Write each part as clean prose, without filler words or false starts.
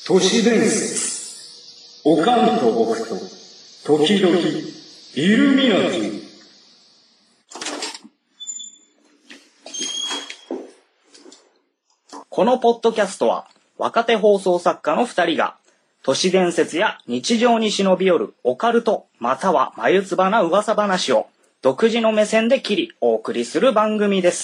都市伝説。おかんと僕と、時々、イルミナティ。 このポッドキャストは、若手放送作家の2人が、都市伝説や日常に忍び寄るオカルト、または眉唾な噂話を、独自の目線で切り、お送りする番組です。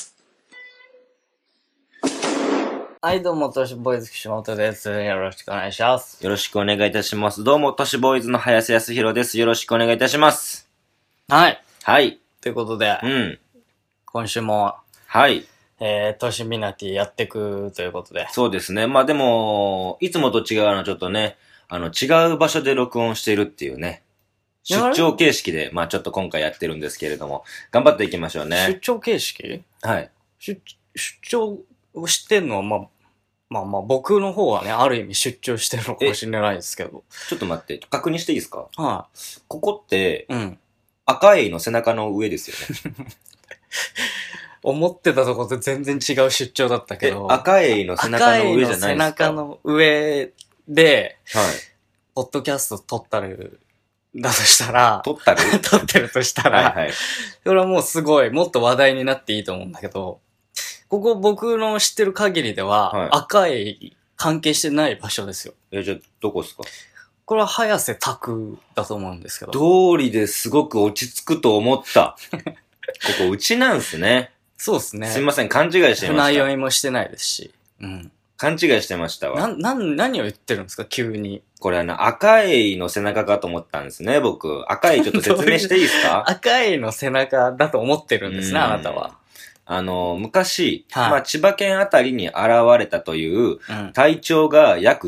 はい、どうも、都市ボーイズ岸本です。よろしくお願いします。 よろしくお願いいたします。どうも、都市ボーイズの林康弘です。よろしくお願いいたします。 はい。 はい。 ということで、今週も、 はい。 都市ミナティやっていくということで。 そうですね。まあでも、いつもと違うのはちょっとね、違う場所で録音しているっていうね。出張形式で、まあちょっと今回やってるんですけれども、頑張っていきましょうね。 出張形式？ はい。 出張をしてんのは、まあ僕の方はね、ある意味出張してるのかもしれないですけど。 ちょっと待って、確認していいですか？ はい。 ここって、 うん。 赤エイの背中の上ですよね。 思ってたところと全然違う出張だったけど。 赤エイの背中の上じゃないですか？ 赤エイの背中の上で、 はい。 ポッドキャスト撮ったる、だとしたら、 撮ったる撮ってるとしたら、 はいはい。 それはもうすごい、もっと話題になっていいと思うんだけど、ここ僕の知ってる限りでは、 はい赤い関係してない場所ですよ。 じゃあ、どこですか？ これは早瀬拓だと思うんですけど。 通りですごく落ち着くと思った。ここうちなんすね。 そうですね。 すいません、勘違いしてま船した。 酔いもしてないですし。うん。 勘違いしてましたわ。 何を言ってるんですか、急に。 これ赤エイの背中かと思ったんですね、僕。赤エイちょっと説明していいですか？ 赤エイの背中だと思ってるんですね、あなたは。 昔、 はいまあ、千葉県あたりに現れたという、 うん。 体長が約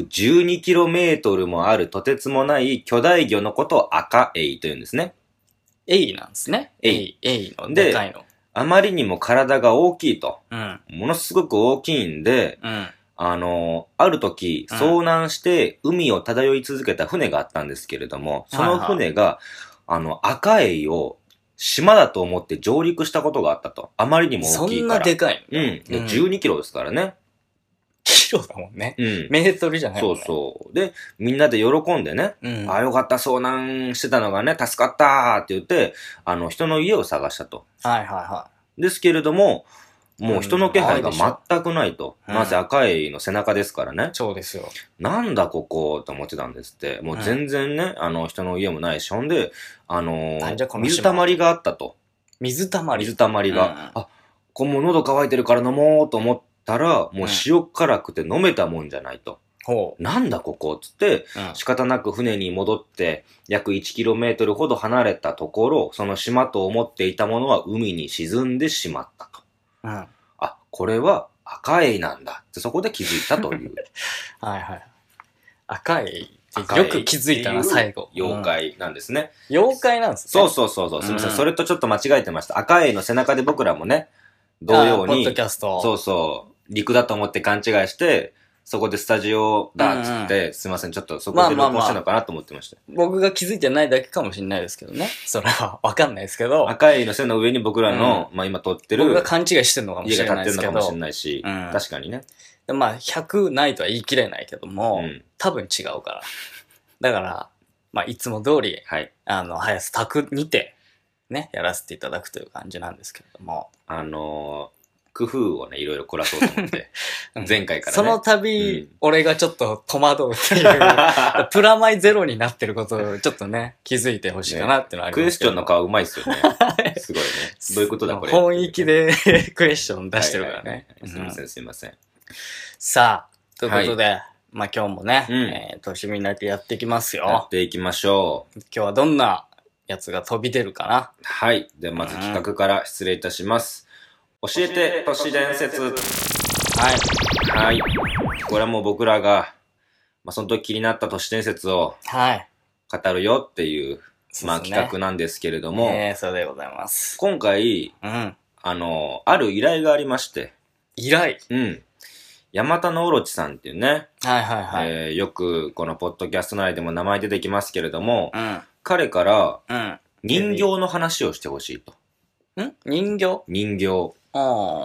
12km もあるとてつもない巨大魚のことを赤エイと言うんですね。 エイなんですね。エイの、でかいの。 あまりにも体が大きいと。 うん。 ものすごく大きいんで、 うん。 ある時、遭難して海を漂い続けた船があったんですけれども、その船が、赤エイを島だと思って上陸したことがあったと。あまりにも大きいから。 そんなでかいの？ うん。12キロですからね。 キロだもんね。 うん。 メートルじゃないもんね。 そう。で、みんなで喜んでね、 うん。 ああ、よかった、遭難してたのがね、助かったって言って、人の家を探したと。 はいはですけれども、もう人の気配が全くないと。 うんなぜ赤エイの背中ですからね。 そうですよ。 なんだここと思ってたんですって。もう全然ね、人の家もないし、ほんで、 じゃあこの島水たまりがあったと。 水たまり。 水たまりが。あ、これもう喉乾いてるから飲もうと思ったら、もう塩辛くて飲めたもんじゃないと。 ほう。 なんだここつって、仕方なく船に戻って、約 1km ほど離れたところ、その島と思っていたものは海に沈んでしまったと。 うん。 あ、これは赤エイなんだってそこで気づいたという。 はいはい。赤いってよく気づいたな、最後。 妖怪なんですね。 妖怪なんですね。そう。すみません。それとちょっと間違えてました。赤エイの背中で僕らもね、同様に。 ポッドキャスト。 そう。陸だと思って勘違いして、そこでスタジオだっつって、すいません。ちょっとそこで録音したのかなと思ってました。 僕が気づいてないだけかもしれないですけどね。それはわかんないですけど。 赤エイの背の上に僕らの、まあ今撮ってる。 僕が勘違いしてるのかもしれないですけど。 家が建ってるのかもしれないし。確かにね。 まあ100ないとは言い切れないけども、多分違うから。だから、まあいつも通り、早瀬拓にて、ね、やらせていただくという感じなんですけれども。 工夫をね、いろいろ凝らそうと思って。前回からね。 その度、俺がちょっと戸惑うっていう、プラマイゼロになってることをちょっとね、気づいてほしいかなっていうのはありますけど。 クエスチョンの顔うまいっすよね。すごいね。どういうことだこれ。 本意気でクエスチョン出してるからね。 すいません。 さあ、ということで、まあ今日もね、都市ミナティやっていきますよ。 やっていきましょう。 今日はどんなやつが飛び出るかな。 はい。で、まず企画から失礼いたします。教えて都市伝説。はい。これはもう僕らが、まあ、その時気になった都市伝説を、語るよっていう、まあ、企画なんですけれども、 そうでございます。 今回、ある依頼がありまして。 依頼？ 山田のオロチさんっていうね、よくこのポッドキャスト内でも名前出てきますけれども、彼から、人形の話をしてほしいと。 人形？ 人形。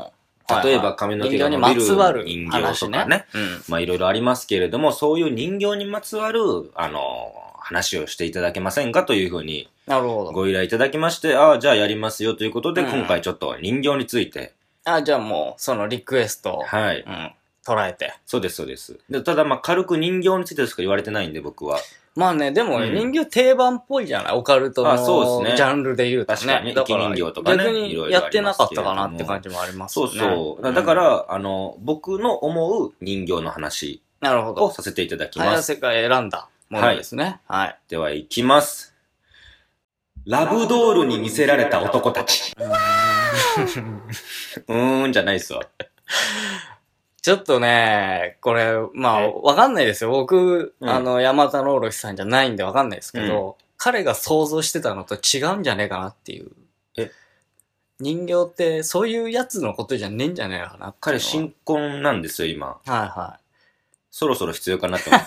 例えば髪の毛が伸びる人形にまつわる人形とか話ね。 うん。 まあいろいろありますけれども、そういう人形にまつわる、話をしていただけませんかというふうになるほど。 ご依頼いただきまして、ああ、じゃあやりますよということで、 うん今回ちょっと人形について、 じゃあもう、そのリクエストを、 はい。 うん、捉えて。 そうです、そうです。でただまあ軽く人形についてしか言われてないんで、僕は。 まあね、でもうん人形定番っぽいじゃない、オカルトのそうですねジャンルで言うとね。 確かにだから生き人形とかね逆いろいろにやってなかったかありますけれどもなって感じもありますそよね。 うそう。だかうん、 ら、僕の思う人形の話なるほど。 をさせていただきます。 早瀬が選んだものですね。はい。 では、いきます。ラブドールに見せられた男たち。じゃないっすわ。 ちょっとね、これ、まあ、わかんないですよ。僕、 うん山田のおろしさんじゃないんでわかんないですけど、彼が想像してたのと違うんじゃねえかなっていう。人形ってそういうやつのことじゃねえんじゃねえかなっていうのは。 彼、新婚なんですよ、今。 はいはい。 そろそろ必要かなと思って。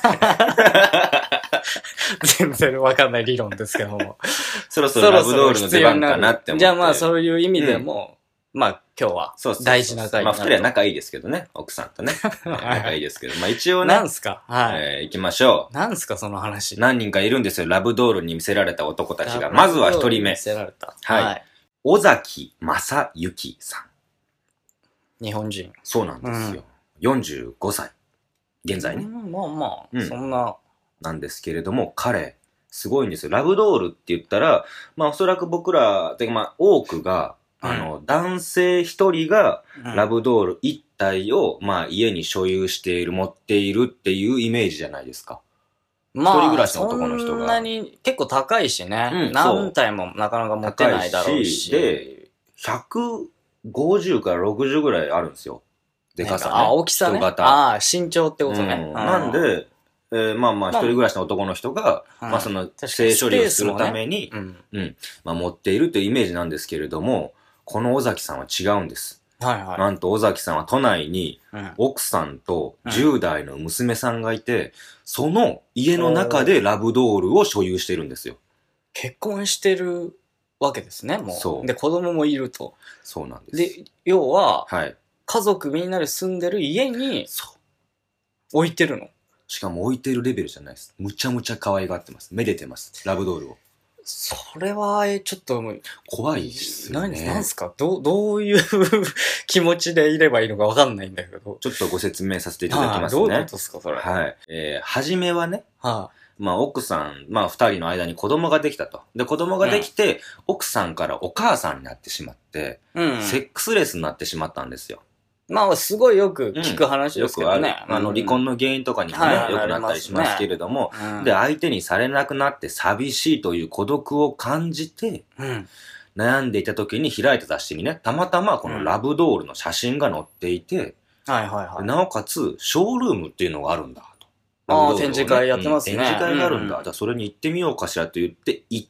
全然わかんない理論ですけども。 そろそろラブドールの出番かなって思って。 じゃあまあそういう意味でも、まあ今日はそうそうそう大事な回になると。 まあ二人は仲いいですけどね、奥さんとね。仲いいですけど。まあ一応ね、 なんすかはい。 行きましょう。 なんすかその話。 何人かいるんですよ、ラブドールに見せられた男たちが。まずは一人目見。せられた。 はい尾崎正幸さん。 日本人。 そうなんですよ。45歳。現在ね。 まあまあ、 うんそんな。 なんですけれども、彼、すごいんですよ。ラブドールって言ったら、まあおそらく僕ら、まあ多くが、男性一人がラブドール一体を、まあ家に所有している、持っているっていうイメージじゃないですか。 まあ、 一人暮らしの男の人がそんなに結構高いしね。 うん何体もなかなか持ってないだろうし。 で、150から60ぐらいあるんですよ。でかさね。 大きさね。 人型。 身長ってことね。 なんで、まあまあ一人暮らしの男の人が、まあその性処理をするために、まあ持っているというイメージなんですけれども、この尾崎さんは違うんです。 はいはい。 なんと尾崎さんは都内に奥さんと10代の娘さんがいて、その家の中でラブドールを所有しているんですよ。 結婚してるわけですね、もう。 そうで、子供もいると。 そうなんです。 で、要は、 はい。 家族みんなで住んでる家にそう。 置いてるの。 しかも置いてるレベルじゃないです。むちゃむちゃ可愛がってます。めでてます。ラブドールを。 それは、ちょっともう、 怖いですよね。 なんすかどういう気持ちでいればいいのかわかんないんだけど。 ちょっとご説明させていただきますね。 どういうことですか、それ。 はい。初めはね、まあ奥さん、まあ二人の間に子供ができたと。で、子供ができて、奥さんからお母さんになってしまって、セックスレスになってしまったんですよ。 まあ、すごいよく聞く話ですけどね。 よくある。離婚の原因とかにもね、よくなったりしますけれども、で、相手にされなくなって寂しいという孤独を感じて、悩んでいた時に開いた雑誌にね、たまたまこのラブドールの写真が載っていて、なおかつ、ショールームっていうのがあるんだと。 展示会やってますね。 展示会があるんだ。じゃあそれに行ってみようかしらと言って行って、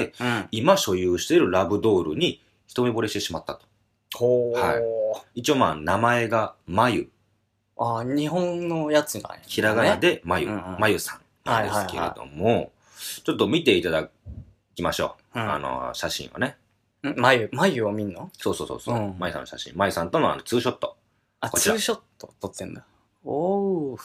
今所有しているラブドールに一目惚れしてしまったと。はい。一応まあ名前がまゆ。 日本のやつがね。 ひらがなでまゆ。まゆさんなんですけれども、ちょっと見ていただきましょう。写真をね。 まゆを見んの？ そう。まゆさんの写真。まゆさんとのツーショット。 ツーショット撮ってんだ。おー。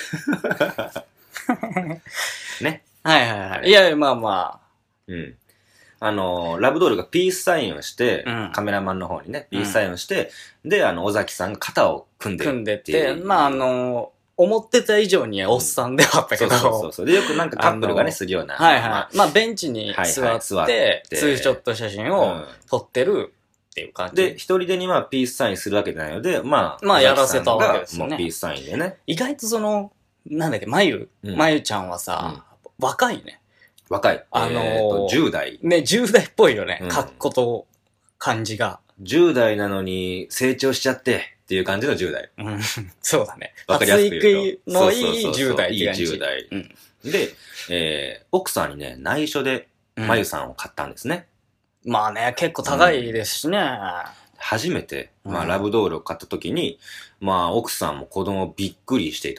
ね。 はい。いや、まあまあ。ラブドールがピースサインをして、カメラマンの方にね、ピースサインをして、で、尾崎さんが肩を組んでて、まあ思ってた以上におっさんではあったけど。 そう。で、よくなんかカップルがね、するような。 まあ、ベンチに座って、ツーショット写真を撮ってるっていう感じ。 で、一人でにまあ、ピースサインするわけじゃないので、まあ、やらせたわけですよね。 もうピースサインでね。 意外となんだっけ、まゆちゃんはさ、若いね。 若い。10代。 ね、10代っぽいよね。格好と感じが。 10代なのに成長しちゃってっていう感じの10代。 そうだね。 わかりやすく言うと。 のいい10代って感じ。 いい10代。で、奥さんにね、内緒でまゆさんを買ったんですね。 まあね、結構高いですしね。 初めて、まあラブドールを買った時に、まあ奥さんも子供びっくりしていたと。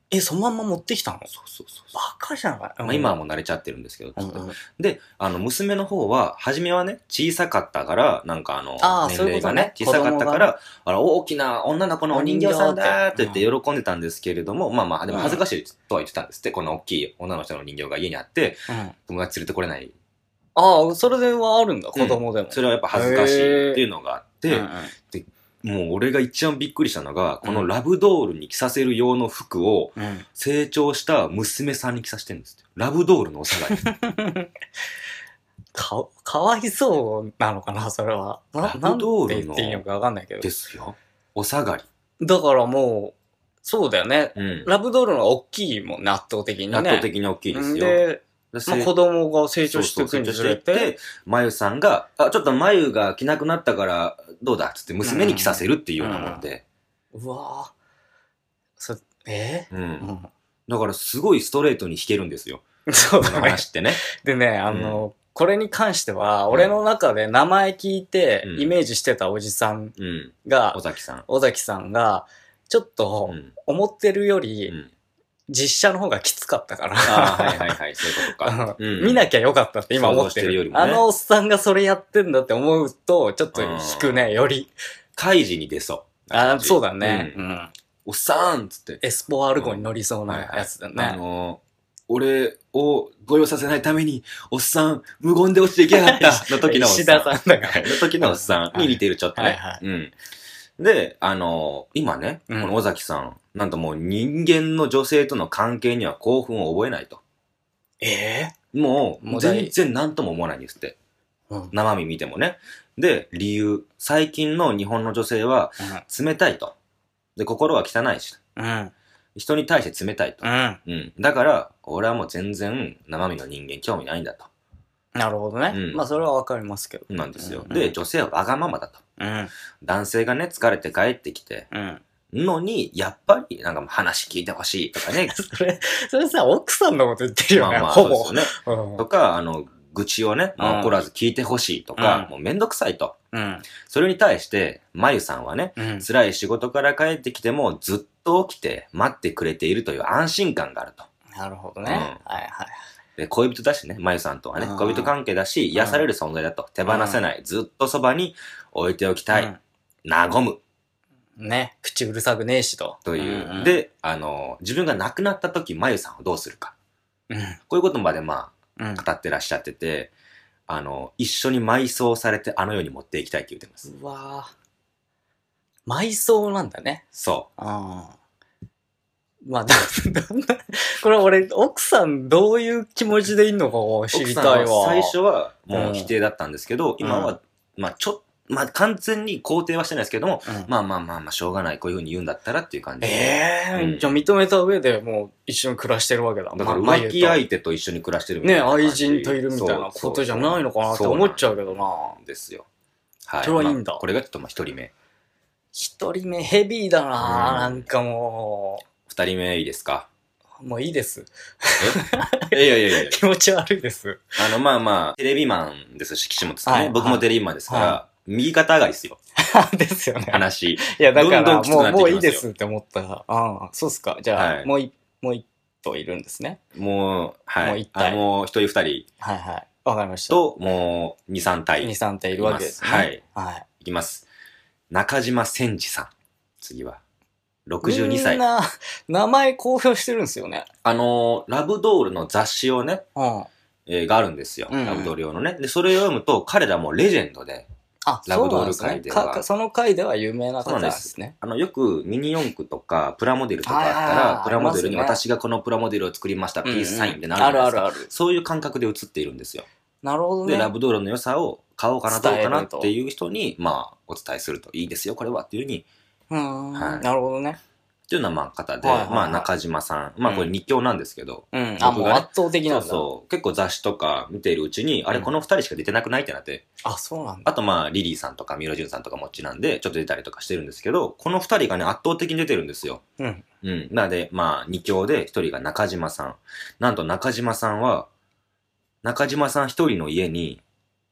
そのまんま持ってきたの？ そうそうそうそう。 バカじゃない？ まあ今はもう慣れちゃってるんですけど、 うんうん、 で、娘の方は、初めはね、小さかったから、なんか年齢がね、 そういうことね、 小さかったから、大きな女の子のお人形さんだーって言って喜んでたんですけれども、まあまあ、でも恥ずかしいとは言ってたんですって、この大きい女の人の人形が家にあって、友達連れてこれない。 それではあるんだ、子供でも。 それはやっぱ恥ずかしいっていうのがあって、でもう俺が一番びっくりしたのが、このラブドールに着させる用の服を、成長した娘さんに着させてるんですって。ラブドールのお下がり。 かわいそうなのかな、それは。 ラブドールの。 なんて言っていいのかわかんないけど。 ですよ。お下がり。 だからもう、そうだよね。ラブドールの大きいもんね、圧倒的にね。 圧倒的に大きいですよ。 で、子供が成長していくにつれて、 まゆさんが、ちょっとまゆが着なくなったから、どうだっつって娘に着させるっていうようなもんで。 うわぁ。 だからすごいストレートに弾けるんですよ。 そうだね。 話ってね。 でね、これに関しては、俺の中で名前聞いて、イメージしてたおじさんが、 尾崎さんが、ちょっと、思ってるより、実写の方がきつかったから。 はいはいはい、そういうことか。 見なきゃよかったって今思ってる。あのおっさんがそれやってんだって思うと、ちょっと引くね、より。 カイジに出そう。 そうだね。 おっさんっつって。 エスポアルゴに乗りそうなやつだね。 俺をご用させないために、おっさん、無言で落ちていけなかったの時のおっさん。 石田さんだから。 の時のおっさんに似てる、ちょっとね。で、今ね、この尾崎さん、なんともう人間の女性との関係には興奮を覚えないと。もう、全然何とも思わないんですって。生身見てもね。で、理由、最近の日本の女性は、冷たいと。で、心は汚いし。人に対して冷たいと。だから、俺はもう全然生身の人間興味ないんだと。 なるほどね。まあそれはわかりますけど。 なんですよ。で、女性はわがままだと。男性がね、疲れて帰ってきて、のに、やっぱり、なんか話聞いてほしいとかね。 それさ、奥さんのこと言ってるよね、 ほぼ。そうですよね。とか、愚痴をね、怒らず聞いてほしいとか、もうめんどくさいと。それに対して、まゆさんはね、辛い仕事から帰ってきてもずっと起きて待ってくれているという安心感があると。 なるほどね。はいはい。 で、恋人だしね、まゆさんとはね、恋人関係だし、癒される存在だと。手放せない。ずっとそばに置いておきたい。和む。 ね、口うるさくねえしと。 という。で、自分が亡くなった時、まゆさんをどうするか。こういうことまで語ってらっしゃってて、一緒に埋葬されてあの世に持っていきたいって言ってます。 うわぁ。埋葬なんだね。 そう。 まあ、これ俺、奥さんどういう気持ちでいいのかを知りたいわ。 最初はもう否定だったんですけど、今は、完全に肯定はしてないですけども、まあ、しょうがない。こういう風に言うんだったらっていう感じ。 じゃあ認めた上でもう一緒に暮らしてるわけだ。 だから浮気相手と一緒に暮らしてるみたいな。ね、愛人といるみたいなことじゃないのかなって思っちゃうけどな。 ですよ。はい。 それはいいんだ。 これがちょっと一人目。 一人目ヘビーだな、なんかもう。 二人目いいですか？ もういいです。 いや。 気持ち悪いです。 テレビマンですし、岸本さんね。僕もテレビマンですから、右肩上がりですよ。 ですよね。 話。 いや、だからもういいですって思ったら、そうっすか。じゃあ、もう一頭いるんですね。 もう、はい。 もう一体。 もう一人二人。 はいはい。わかりました。 と、もう二、三体。 二、三体いるわけですね。 はい。いきます。中島千治さん。次は。62歳。 みんな、名前公表してるんですよね。 ラブドールの雑誌をね、があるんですよ。ラブドール用のね。で、それを読むと、彼らもレジェンドで、ラブドール界では。 その界では有名な方なんですね。 よくミニ四駆とか、プラモデルとかあったら、プラモデルに私がこのプラモデルを作りました、ピースサインってなるじゃないですか。ある。そういう感覚で映っているんですよ。 なるほどね。 で、ラブドールの良さを買おうかな、どうかなっていう人に、お伝えするといいですよ、これはっていうふうに。 なるほどね。 っていうような方で、中島さん。これ日教なんですけど。 もう圧倒的なんだ。 そう。結構雑誌とか見ているうちに、あれこの二人しか出てなくないってなって。 そうなんだ。 あとリリーさんとかミロジュンさんとかもっちなんで、ちょっと出たりとかしてるんですけど、この二人がね、圧倒的に出てるんですよ。なので、二教で一人が中島さん。なんと中島さんは、中島さん一人の家に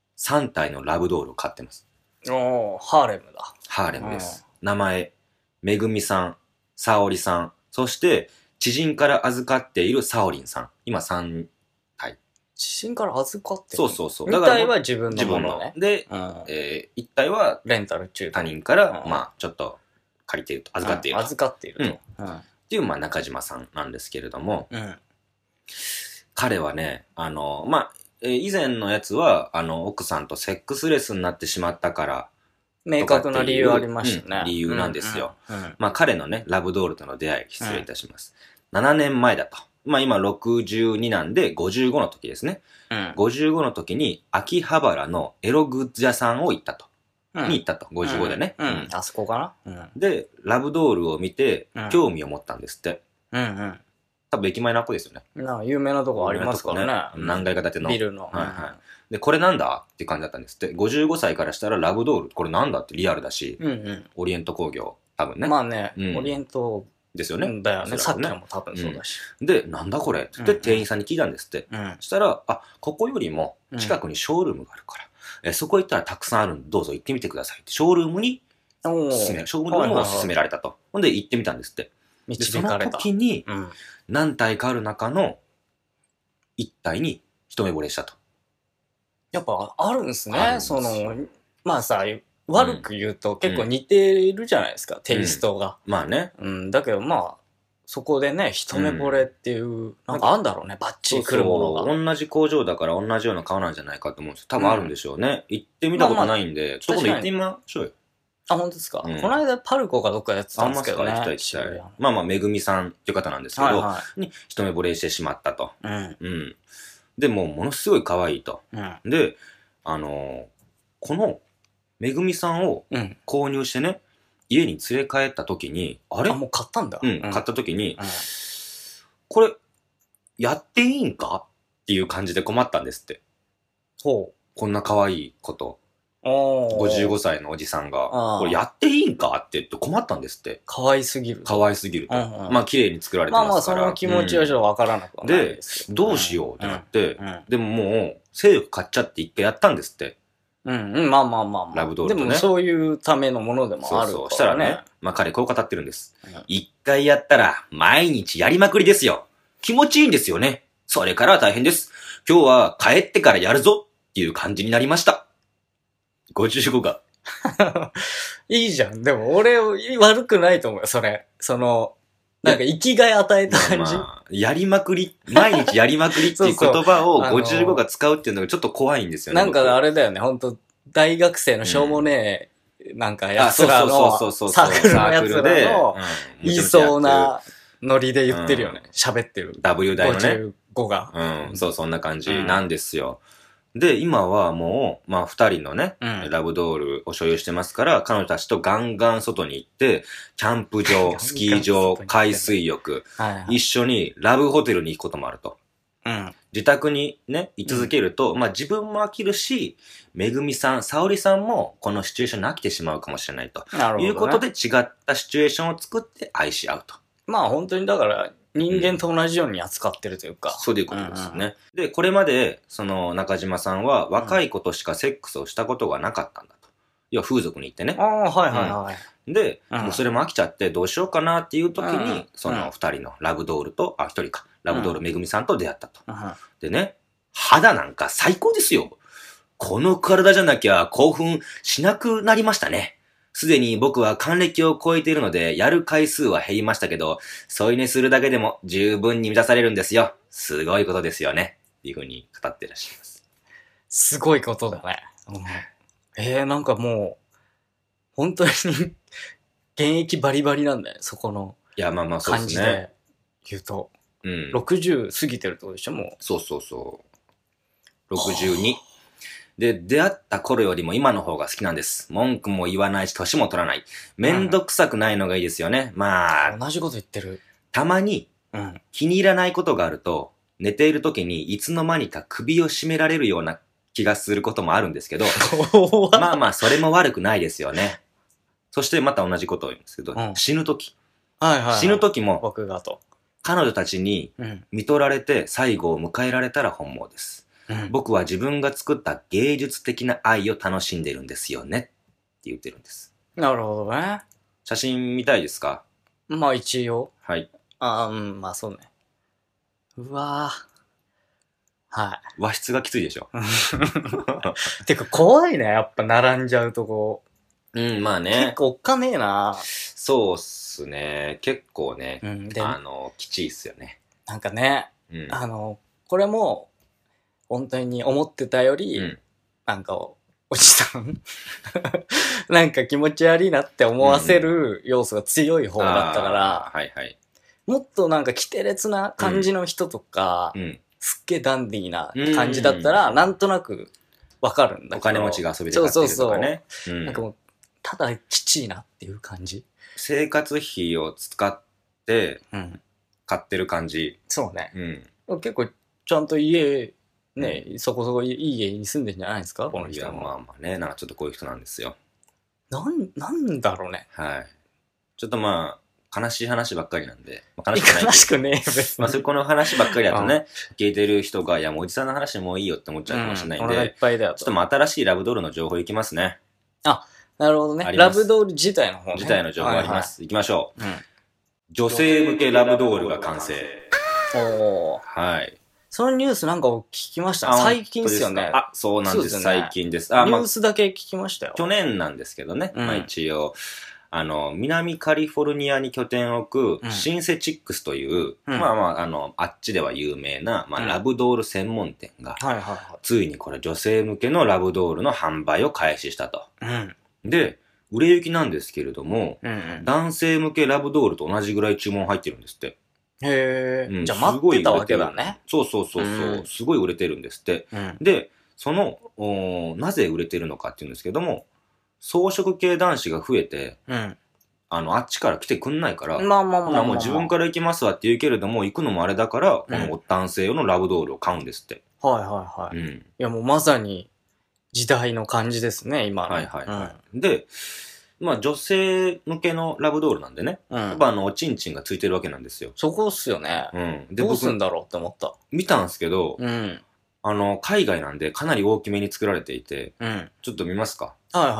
3体のラブドールを飼ってます。 ハーレムだ。 ハーレムです。名前、めぐみさん、さおりさん、そして、 知人から預かっているサオリンさん。今3体。 知人から預かってる。 そうそうそう。 2体は自分のものね。 で、1体はレンタル中。 他人から、まあ、ちょっと借りていると。預かっていると。 預かっていると。 っていう、まあ、中島さんなんですけれども、 うん、 彼はね、まあ、以前のやつは、奥さんとセックスレスになってしまったから、 明確な理由ありましたね。 理由なんですよ。まあ、彼のね、ラブドールとの出会い、失礼いたします。7年前だと。まあ、今62なんで、55の時ですね。55の時に、秋葉原のエログッズ屋さんを行ったと。に行ったと。55でね。 あそこかな。 で、ラブドールを見て、興味を持ったんですって。多分駅前のアップですよね。 有名なとこありますからね。 何階か建ての。 ビルの。 はいはい。で、これなんだって感じだったんですって。55歳からしたらラブドール、これなんだってリアルだし、オリエント工業、多分ね。 まあね、オリエントですよね。 だよね。さっきのも多分そうだし。 で、なんだこれって言って店員さんに聞いたんですって。そしたら、あ、ここよりも近くにショールームがあるから、そこ行ったらたくさんあるんで、どうぞ行ってみてくださいって。ショールームにショールームを勧められたと。ほんで行ってみたんですって。で、その時に、何体かある中の1体に一目惚れしたと。 やっぱあるんですね。まあさ、悪く言うと結構似てるじゃないですか、テイストが。 まあね。 だけどまあ、そこでね、一目惚れっていう、なんかあんだろうね、バッチリ来るものが。 同じ工場だから同じような顔なんじゃないかと思うんですよ。多分あるんでしょうね。行ってみたことないんで、ちょっと今度行ってみましょうよ。 あ、本当ですか、この間パルコかどっかやってたんですけどね。 行きたい。まあまあ、めぐみさんっていう方なんですけど、に一目惚れしてしまったと。で、もうものすごい可愛いと。で、このめぐみさんを購入してね、家に連れ帰った時に、あれ？ もう買ったんだ。 買った時に、これ、やっていいんかっていう感じで困ったんですって。こんな可愛いこと。55歳のおじさんが、これやっていいんかって言って困ったんですって。 可愛すぎる。 可愛すぎると。まあ綺麗に作られてますから。 まあその気持ちはちょっとわからなくはないで、どうしようってなって、でももう、勢力買っちゃって一回やったんですって。 まあ。 ラブドールとね。 でもそういうためのものでもあるからね。 そう。したらね、まあ彼こう語ってるんです。一回やったら毎日やりまくりですよ。気持ちいいんですよね。それからは大変です。今日は帰ってからやるぞっていう感じになりました。55が。 いいじゃん。でも俺悪くないと思うよ、それ。なんか生きがい与えた感じ。 やりまくり、毎日やりまくりっていう言葉を55が使うっていうのがちょっと怖いんですよね。 なんかあれだよね、本当大学生のしょうもねえ、なんか奴らの、サークルの奴らの、言いそうなノリで言ってるよね。喋ってる。 W 大のね。 55が。 そんな感じなんですよ。で、今はもう、まあ、二人のね、ラブドールを所有してますから、彼女たちとガンガン外に行って、キャンプ場、スキー場、海水浴、一緒にラブホテルに行くこともあると。自宅にね、居続けると、まあ自分も飽きるし、めぐみさん、さおりさんもこのシチュエーションに飽きてしまうかもしれないと。いうことで違ったシチュエーションを作って愛し合うと。 まあ本当にだから、人間と同じように扱ってるというか。 そういうことですよね。で、これまで、中島さんは若い子としかセックスをしたことがなかったんだと。要は風俗に行ってね。で、もうそれも飽きちゃってどうしようかなっていう時に、二人のラブドールと、一人か、ラブドールめぐみさんと出会ったと。でね、肌なんか最高ですよ。この体じゃなきゃ興奮しなくなりましたね。すでに僕は還暦を超えているので、やる回数は減りましたけど、添い寝するだけでも十分に満たされるんですよ。すごいことですよね。っていう風に語ってらっしゃいます。 すごいことだね。なんかもう、本当に現役バリバリなんだよね、そこの感じで言うと。60過ぎてるってことでしょ、もう。 そう。62。で、出会った頃よりも今の方が好きなんです。文句も言わないし、年も取らない。めんどくさくないのがいいですよね。まあ。 同じこと言ってる。 たまに、気に入らないことがあると、寝ている時にいつの間にか首を絞められるような気がすることもあるんですけど、まあまあ、それも悪くないですよね。そしてまた同じことを言うんですけど、死ぬ時。死ぬ時も、 僕がと。 彼女たちに見とられて最後を迎えられたら本望です。僕は自分が作った芸術的な愛を楽しんでるんですよねって言ってるんです。 なるほどね。 写真見たいですか？ まあ一応。 はい。 まあそうね。うわぁ。はい。 和室がきついでしょ。 てか怖いね、やっぱ並んじゃうとこ。 うん、まあ結ね。 構おっかねえな。 そうっすね。結構ね、 で、 きちいっすよね。 なんかね、 うん。 これも、本当に思ってたより、 うん。 なんか、おじさんなんか気持ち悪いなって思わせる要素が強い方だったから、 はいはい。 もっとなんかキテレツな感じの人とか、 うん。 すっげえダンディーな感じだったら、なんとなくわかるんだけど。 お金持ちが遊びで買ってるとかね。 そうなんかもう、ただきちいなっていう感じ。 生活費を使って買ってる感じ。 そうね。 うん。 結構ちゃんと家、ね、そこそこいい家に住んでんじゃないですか、この人も。 いや、まあまあね、なんかちょっとこういう人なんですよ。 なんだろうね。 はい。ちょっとまあ、悲しい話ばっかりなんで。まあ、 悲しくねえ、別に。 まあ、そこの話ばっかりだとね、聞いてる人が、いや、もうおじさんの話もういいよって思っちゃうかもしれないんで、 いっぱいだよちょっとまあ新しいラブドールの情報いきますね。 なるほどね。ラブドール自体の方ね。 自体の情報あります。いきましょう。 うん。 女性向けラブドールが完成。 おー。 はい。 そのニュースなんか聞きました。最近ですよね。 そうなんです。最近です。 ニュースだけ聞きましたよ。 去年なんですけどね。まあ一応、南カリフォルニアに拠点を置く、シンセチックスという、まあまあ、あっちでは有名な、まあ、ラブドール専門店が、ついにこれ女性向けのラブドールの販売を開始したと。で、売れ行きなんですけれども、男性向けラブドールと同じぐらい注文入ってるんですって。 へえ。じゃあ待ってたわけだね。 そう。すごい売れてるんですって。で、なぜ売れてるのかっていうんですけども、草食系男子が増えて、あっちから来てくんないから、もう自分から行きますわって言うけれども、行くのもあれだから、この男性用のラブドールを買うんですって。いやもうまさに時代の感じですね、今の。で、まあ女性向けのラブドールなんでね、やっぱおちんちんがついてるわけなんですよ。 そこっすよね。で、どうすんだろうって思った。 見たんですけど、海外なんでかなり大きめに作られていて、ちょっと見ますか？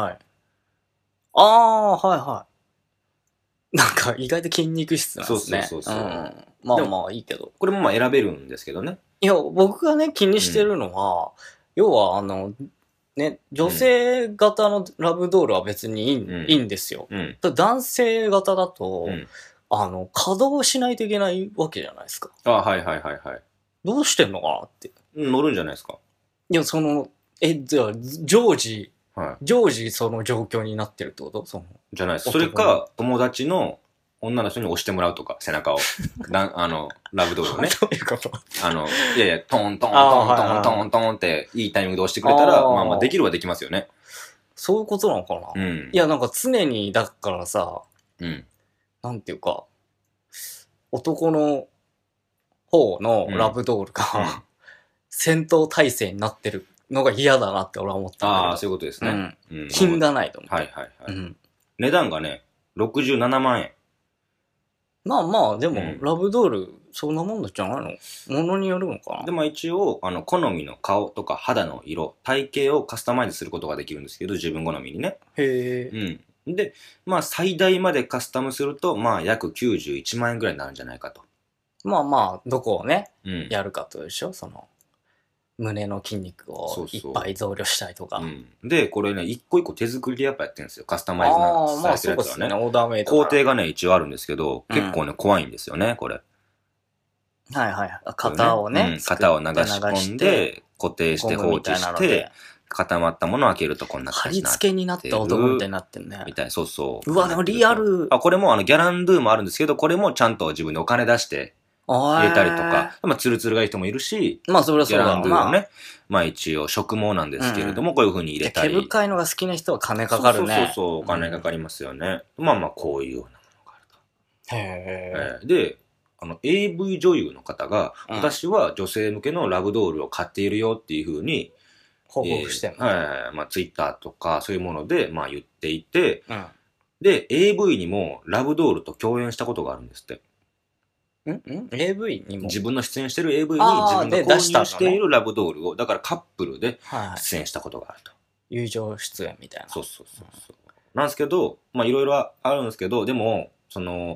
なんか意外と筋肉質なんですね。 そう。 まあまあいいけど。 これもまあ選べるんですけどね。 いや、僕がね、気にしてるのは、要はね、女性型のラブドールは別にいいんですよ。男性型だと、稼働しないといけないわけじゃないですか。どうしてんのかなって。 乗るんじゃないですか。 いや、じゃあ、常時その状況になってるってこと？ じゃないです。それか、友達の女の人に押してもらうとか、背中を。ラブドールをね。 どういうこと？ いや、トントントントントントンっていいタイミングで押してくれたら、まあまあできるはできますよね。 そういうことなのかな？いや、なんか常に、だからさ、なんていうか、男の方のラブドールが、戦闘態勢になってるのが嫌だなって俺は思ったんだけど。 そういうことですね。 品がないと思って。 値段がね、67万円。 まあまあ、でも、ラブドール、そんなもんだじゃないの？ものによるのかな？ でも一応、好みの顔とか肌の色、体型をカスタマイズすることができるんですけど、自分好みにね。で、まあ最大までカスタムすると、まあ約91万円ぐらいになるんじゃないかと。 まあまあ、どこをね、やるかとでしょ？胸の筋肉をいっぱい増量したいとか。 で、これね、一個一個手作りでやっぱやってるんですよ。カスタマイズされてるやつはね。 オーダーメイド。 工程がね、一応あるんですけど、結構ね、怖いんですよね、これ。 型をね。 型を流し込んで、固定して放置して、固まったものを開けるとこんな感じになってる。貼り付けになった男みたいになってんね。 みたい、そう。 うわ、でもリアル。 これもギャランドゥもあるんですけど、これもちゃんと自分でお金出して、入れたりとか、まあ、ツルツルがいい人もいるし、 まあ、それはそうだギャランドゥはね、まあ一応、植毛なんですけれども、こういう風に入れたり。 毛深いのが好きな人は金かかるね。 そう、お金かかりますよね。まあまあ、こういうようなものがあると。で、AV 女優の方が、私は女性向けのラブドールを買っているよっていう風に、 報告してんの？ まあ、ツイッターとか、そういうもので、まあ言っていて、で、AV にもラブドールと共演したことがあるんですって。 AV にも自分の出演してる AV に自分が購入しているラブドールを、だからカップルで出演したことがあると。 友情出演みたいな。 そう。なんですけど、まあいろいろあるんですけど、でも、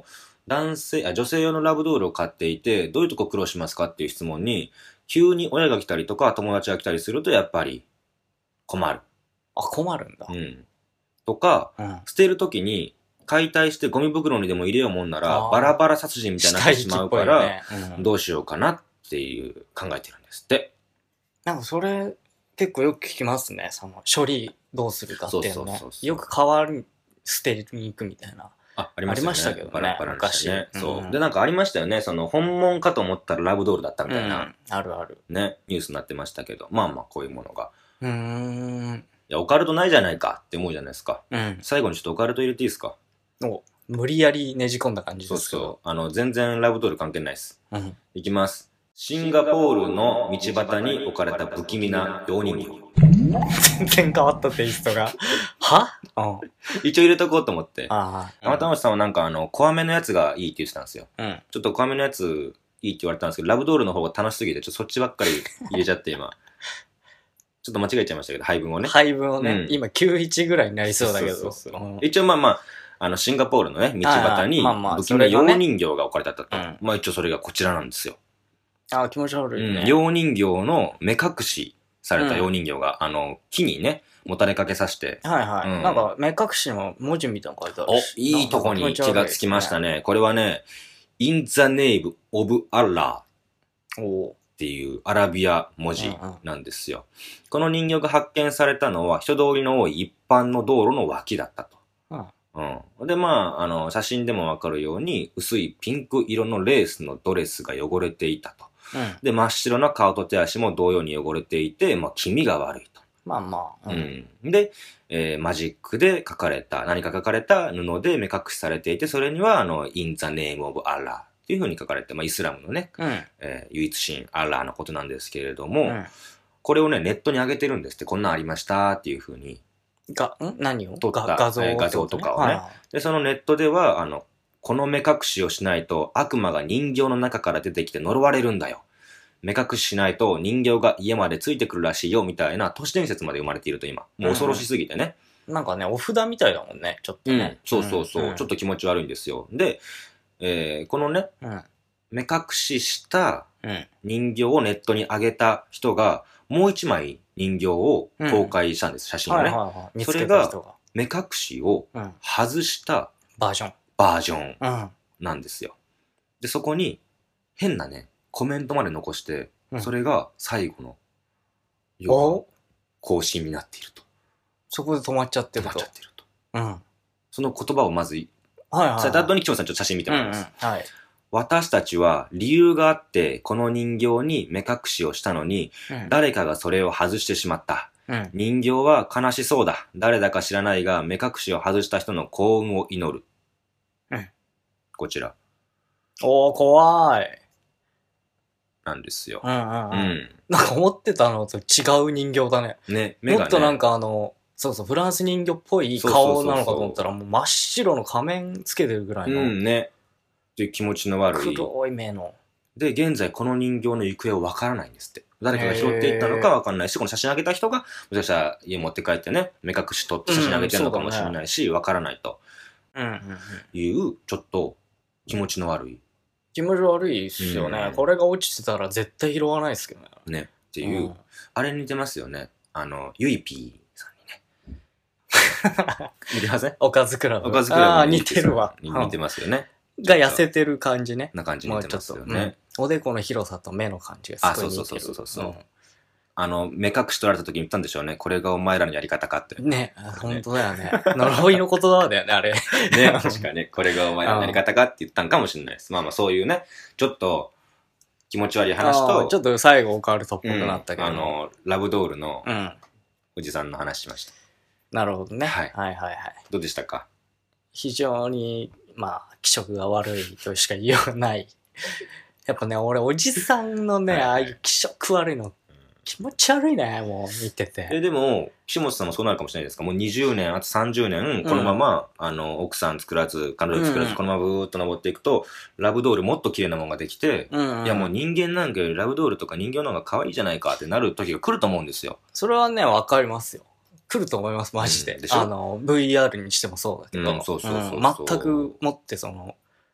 女性用のラブドールを買っていて、どういうとこ苦労しますかっていう質問に、急に親が来たりとか友達が来たりするとやっぱり困る。 あ、困るんだ。 うん。とか、捨てるときに解体してゴミ袋にでも入れようもんなら、バラバラ殺人みたいになってしまうから、どうしようかなっていう考えてるんですって。 なんかそれ結構よく聞きますね。その処理どうするかっていうのね。よく代わり捨てに行くみたいな。 ありましたけどね。 バラバラにしてね。 そう。で、なんかありましたよね。その、本物かと思ったらラブドールだったみたいな。 あるある。 ね、ニュースになってましたけど。まあまあ、こういうものが。いや、オカルトないじゃないかって思うじゃないですか。最後にちょっとオカルト入れていいですか？ 無理やりねじ込んだ感じですけど。 そう全然ラブドール関係ないです。いきます。シンガポールの道端に置かれた不気味な洋人形。 全然変わったテイストが。は？ 一応入れとこうと思って。天玉さんはなんか怖めのやつがいいって言ってたんですよ。ちょっと怖めのやついいって言われたんですけど、ラブドールの方が楽しすぎて、ちょっとそっちばっかり入れちゃって今。ちょっと間違えちゃいましたけど、配分をね。今91ぐらいになりそうだけど。一応まあシンガポールのね、道端に不気味な洋人形が置かれてあったと。まあ一応それがこちらなんですよ。 気持ち悪いね。 洋人形の目隠しされた洋人形が、木にね、もたれかけさせて。なんか、目隠しの文字みたいなの書いてあるし。 いいとこに気がつきましたね。これはね、In the name of Allah っていうアラビア文字なんですよ。この人形が発見されたのは、人通りの多い一般の道路の脇だったと。で、写真でもわかるように、薄いピンク色のレースのドレスが汚れていたと。で、真っ白な顔と手足も同様に汚れていて、気味が悪いと。で、マジックで何か書かれた布で目隠しされていて、それには、In the name of Allah っていう風に書かれて、イスラムのね、唯一神、アッラーのことなんですけれども、これをね、ネットに上げてるんですって、こんなんありましたっていう風に。 何を撮った画像とかをね。で、そのネットでは、この目隠しをしないと悪魔が人形の中から出てきて呪われるんだよ。目隠ししないと人形が家までついてくるらしいよみたいな都市伝説まで生まれていると今。もう恐ろしすぎてね。 なんかね、お札みたいだもんね、ちょっとね。 そう。ちょっと気持ち悪いんですよ。で、このね、目隠しした人形をネットに上げた人が、もう一枚人形を公開したんです、写真をね。それが、目隠しを外したバージョンなんですよ。で、そこに変なね、コメントまで残して、それが最後の更新になっていると。 そこで止まっちゃってると。 その言葉をまず、された後にキムさんちょっと写真見てもらいます。私たちは理由があってこの人形に目隠しをしたのに、誰かがそれを外してしまった。人形は悲しそうだ。誰だか知らないが目隠しを外した人の幸運を祈る。こちら。 怖い。 なんですよ。 なんか思ってたのと違う人形だね。もっとなんかフランス人形っぽい顔なのかと思ったらもう真っ白の仮面つけてるぐらいの。 っていう気持ちの悪い。 黒い目の。 で、現在この人形の行方はわからないんですって。誰かが拾っていったのかわかんないし、この写真あげた人が、もしかしたら家持って帰ってね、目隠し取って写真あげてるのかもしれないし、わからないと。いう、ちょっと気持ちの悪い。 気持ち悪いっすよね。これが落ちてたら絶対拾わないですけどね。 ね。っていう、あれに似てますよね。ゆいぴーさんにね。似てません？ おかずクラブ。似てるわ。 似てますよね。 が痩せてる感じね。 な感じに似てますよね。 おでこの広さと目の感じがすごい似てる。 そう。目隠し取られた時に言ったんでしょうね。これがお前らのやり方かって。 ね、本当だよね。呪いの言葉だよね、あれ。 ね、確かに。これがお前らのやり方かって言ったんかもしれないです。そういうね、ちょっと気持ち悪い話と、 ちょっと最後オカルトっぽくなったけど。 ラブドールのおじさんの話しました。 なるほどね。はい。 どうでしたか？ 非常に、気色が悪いとしか言いようがない。やっぱね、俺、おじさんのね、ああいう気色悪いの、気持ち悪いね、もう、見てて。 でも、岸本さんもそうなるかもしれないですか？もう20年、あと30年、このまま、奥さん作らず、彼女作らず、このままブーっと登っていくと、ラブドールもっと綺麗なものができて、いやもう人間なんかよりラブドールとか人形の方が可愛いじゃないかってなる時が来ると思うんですよ。 それはね、わかりますよ。来ると思います、マジで。 でしょ？ VR にしてもそうだけど。全くもって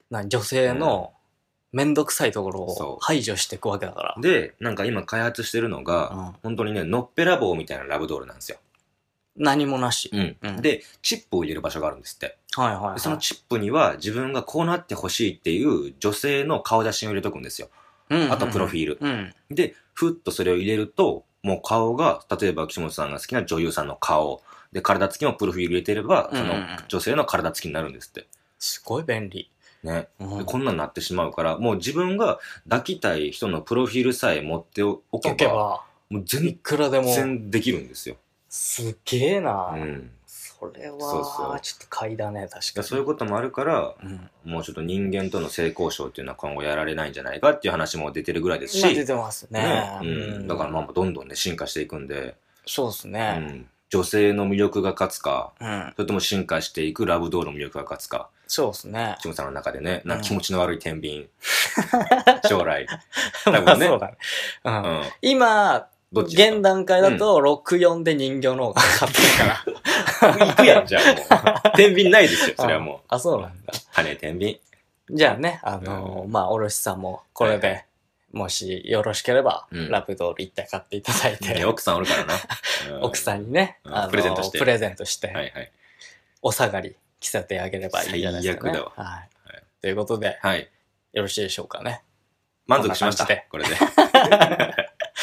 女性のめんどくさいところそうを排除していくわけだから。 で、なんか今開発してるのが、本当にね、のっぺらぼうみたいなラブドールなんですよ。 何もなし。 で、チップを入れる場所があるんですって。 はいはい、はい。 でそのチップには自分がこうなってほしいっていう女性の顔写真を入れとくんですよ。あとプロフィール。で、ふっとそれを入れると、もう顔が、例えば岸本さんが好きな女優さんの顔、で、体つきもプロフィール入れてれば、その女性の体つきになるんですって。 すごい便利。 ね、でこんなんなってしまうから、もう自分が抱きたい人のプロフィールさえ持っておけば、もういくらでも全然できるんですよ。 すげえな。それはそうちょっと買いだね、確かに。 そういうこともあるから、もうちょっと人間との性交渉っていうのは今後やられないんじゃないかっていう話も出てるぐらいですし、 出てますね。 だからまあどんどんね進化していくんで、 そうですね。 女性の魅力が勝つか、それとも進化していくラブドールの魅力が勝つか。 そうですね。 岸本さんの中でね、なんか気持ちの悪い天秤。将来。多分ね。 そうだね。今、現段階だと64で人形の方が勝ってるから。行くやん、じゃあもう。天秤ないですよ、それはもう。 あ、そうなんだ。 種天秤。 じゃあね、まあ、おろしさんもこれで、もしよろしければ、ラブドール一体買っていただいて。 奥さんおるからな。 奥さんにね、 プレゼントして。 プレゼントして。 はいはい。 お下がり着せてあげればいいじゃないですかね。 最悪だわ。 はい。ということで、 はい。 よろしいでしょうかね。 満足しました。これで。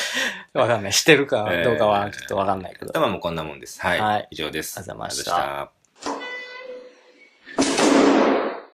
わかんない。してるかどうかはちょっとわかんないけど。 頭もこんなもんです。はい。以上です。 ありがとうございました。